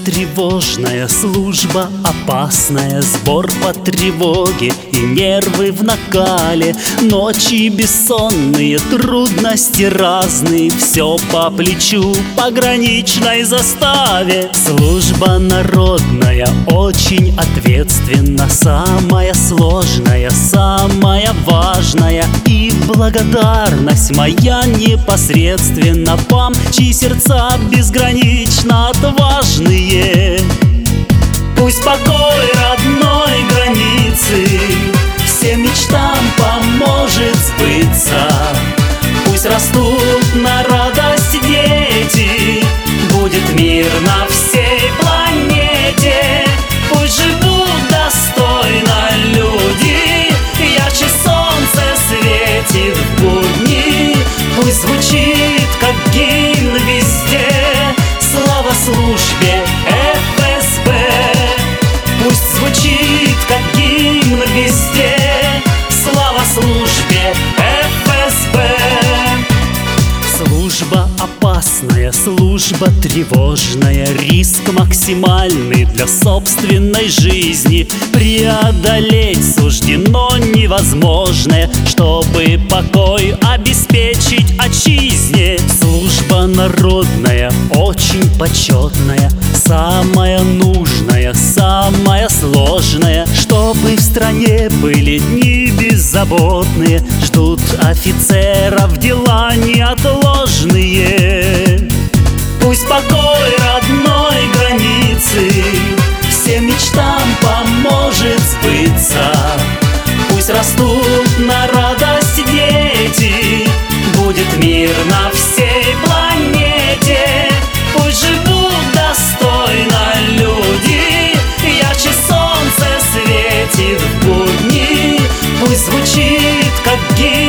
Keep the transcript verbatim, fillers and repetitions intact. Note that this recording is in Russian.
тревожная служба, опасная, сбор по тревоге и нервы в накале. Ночи бессонные, трудности разные, все по плечу пограничной заставе. Служба народная очень ответственна, самая сложная, самая важная. И благодарность моя непосредственно вам, чьи сердца безгранично отважные. Пусть покой родной границы всем мечтам поможет сбыться. Пусть растут на радость дети, будет мир на всей планете. Пусть живут достойно люди, ярче солнце светит в будни. Пусть звучит, как гимн везде, слава службе эф эс бэ. Пусть звучит, как гимн везде, слава службе эф эс бэ. Служба опасная, служба тревожная, риск максимальный для собственной жизни. Преодолеть суждено невозможное, чтобы покой обеспечить отчизне. Служба народная, очень почетная, самая нужная, самая сложная, чтобы в стране были дни беззаботные. Ждут офицеров дела неотложные. Пусть покой родной границы всем мечтам поможет сбыться. Пусть растут на радость дети, будет мир на всей планете. Пусть живут достойно люди, ярче солнце светит в будни. Пусть звучит, как гимн